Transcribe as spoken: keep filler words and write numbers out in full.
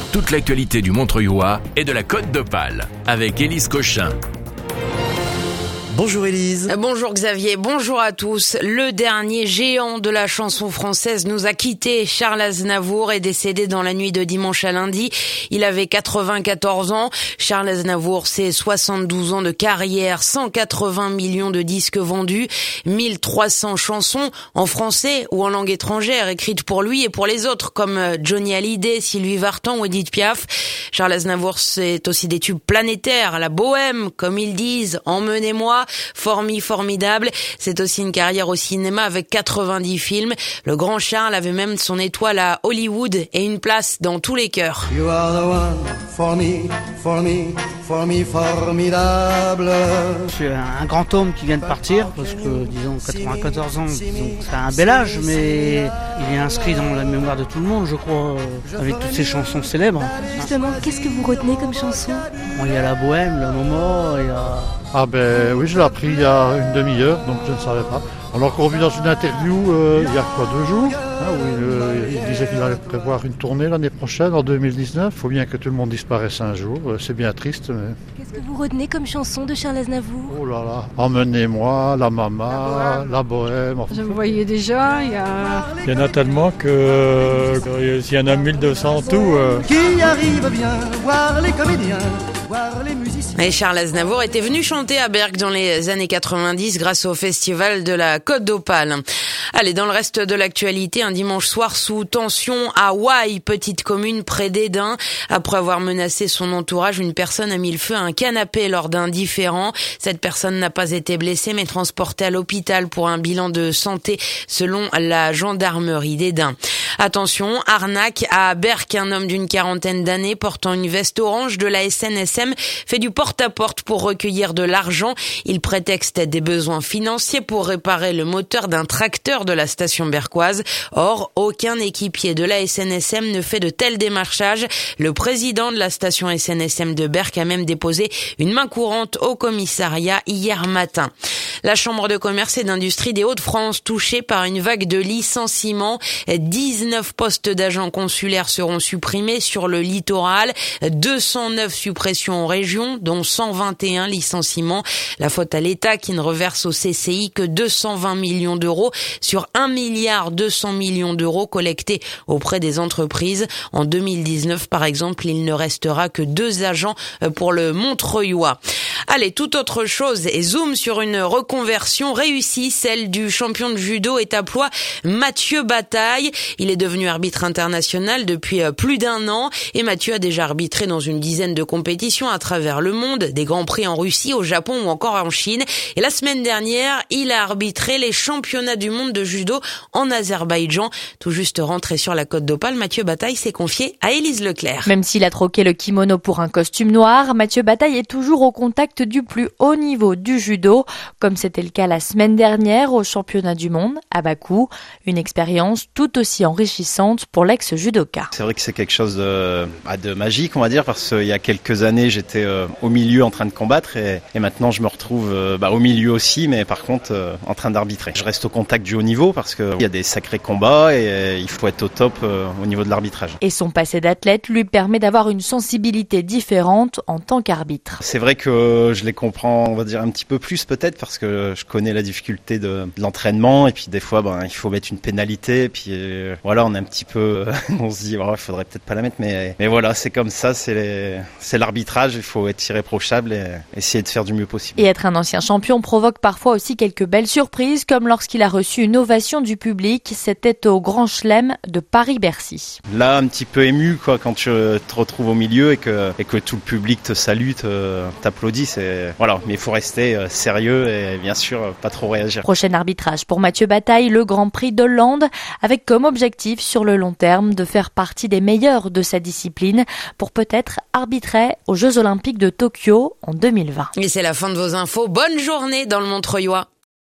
toute l'actualité du Montreuillois et de la Côte d'Opale avec Élise Cochin. Bonjour Élise. Bonjour Xavier, bonjour à tous. Le dernier géant de la chanson française nous a quittés. Charles Aznavour est décédé dans la nuit de dimanche à lundi. Il avait quatre-vingt-quatorze ans. Charles Aznavour, c'est soixante-douze ans de carrière, cent quatre-vingts millions de disques vendus, mille trois cents chansons en français ou en langue étrangère écrites pour lui et pour les autres comme Johnny Hallyday, Sylvie Vartan ou Edith Piaf. Charles Aznavour, c'est aussi des tubes planétaires, la bohème, comme ils disent, emmenez-moi, Formi formidable. C'est aussi une carrière au cinéma avec quatre-vingt-dix films. Le grand Charles avait même son étoile à Hollywood et une place dans tous les cœurs. You are the one for me, for me, for me formidable. C'est un grand homme qui vient de partir parce que, disons, quatre-vingt-quatorze ans, disons, c'est un bel âge, mais il est inscrit dans la mémoire de tout le monde, je crois, avec toutes ses chansons célèbres. Justement, qu'est-ce que vous retenez comme chanson ? Bon, il y a la bohème, le moment, il y a... Ah ben oui, je l'ai appris il y a une demi-heure, donc je ne savais pas. On l'a encore vu dans une interview euh, il y a quoi, deux jours, hein, où il, euh, il disait qu'il allait prévoir une tournée l'année prochaine, en deux mille dix-neuf. Il faut bien que tout le monde disparaisse un jour, euh, c'est bien triste. Mais... Qu'est-ce que vous retenez comme chanson de Charles Aznavour ? Oh là là, emmenez-moi, la mama, la bohème. Enfin... Je vous voyais déjà, il y a... Il y en a tellement que euh, s'il y en a mille deux cents en tout... Euh... Qui arrive bien voir les comédiens, voir les musiciens. Et Charles Aznavour était venu chanter à Berck dans les années quatre-vingt-dix grâce au festival de la Côte d'Opale. Allez, dans le reste de l'actualité, un dimanche soir sous tension à Wye, petite commune près d'Edin. Après avoir menacé son entourage, une personne a mis le feu à un canapé lors d'un différend. Cette personne n'a pas été blessée mais transportée à l'hôpital pour un bilan de santé selon la gendarmerie d'Edin. Attention, arnaque à Berck, un homme d'une quarantaine d'années portant une veste orange de la S N S M fait du porte-à-porte pour recueillir de l'argent. Il prétexte des besoins financiers pour réparer le moteur d'un tracteur de la station berquoise. Or, aucun équipier de la S N S M ne fait de tels démarchages. Le président de la station S N S M de Berck a même déposé une main courante au commissariat hier matin. La Chambre de commerce et d'industrie des Hauts-de-France touchée par une vague de licenciements. dix-neuf postes d'agents consulaires seront supprimés sur le littoral. deux cent neuf suppressions en région, dont cent vingt et un licenciements. La faute à l'État qui ne reverse au C C I que deux cent vingt millions d'euros sur un milliard deux cents millions d'euros collectés auprès des entreprises. En deux mille dix-neuf, par exemple, il ne restera que deux agents pour le Montreuillois. Allez, toute autre chose et zoom sur une reconversion réussie, celle du champion de judo étaplois Mathieu Bataille. Il est devenu arbitre international depuis plus d'un an et Mathieu a déjà arbitré dans une dizaine de compétitions à travers le monde, des grands prix en Russie, au Japon ou encore en Chine. Et la semaine dernière, il a arbitré les championnats du monde de judo en Azerbaïdjan. Tout juste rentré sur la Côte d'Opale, Mathieu Bataille s'est confié à Élise Leclerc. Même s'il a troqué le kimono pour un costume noir, Mathieu Bataille est toujours au contact du plus haut niveau du judo, comme c'était le cas la semaine dernière au championnat du monde à Bakou. Une expérience tout aussi enrichissante pour l'ex-judoka. C'est vrai que c'est quelque chose de, de magique, on va dire, parce qu'il y a quelques années, j'étais euh, au milieu en train de combattre et, et maintenant je me retrouve euh, bah, au milieu aussi, mais par contre euh, en train d'arbitrer. Je reste au contact du haut niveau parce qu'il y a des sacrés combats et euh, il faut être au top euh, au niveau de l'arbitrage. Et son passé d'athlète lui permet d'avoir une sensibilité différente en tant qu'arbitre. C'est vrai que je les comprends, on va dire un petit peu plus peut-être parce que je connais la difficulté de, de l'entraînement et puis des fois ben, il faut mettre une pénalité et puis euh, voilà on est un petit peu, on se dit il oh, faudrait peut-être pas la mettre mais, mais voilà c'est comme ça, c'est, les, c'est l'arbitrage, il faut être irréprochable et essayer de faire du mieux possible. Et être un ancien champion provoque parfois aussi quelques belles surprises comme lorsqu'il a reçu une ovation du public, c'était au Grand Chelem de Paris-Bercy. Là un petit peu ému quoi quand tu te retrouves au milieu et que, et que tout le public te salue, te, t'applaudit, c'est, voilà, mais il faut rester sérieux et bien sûr pas trop réagir. Prochain arbitrage pour Mathieu Bataille, le Grand Prix d'Hollande, avec comme objectif sur le long terme de faire partie des meilleurs de sa discipline pour peut-être arbitrer aux Jeux Olympiques de Tokyo en deux mille vingt. Et c'est la fin de vos infos. Bonne journée dans le Montreuillois.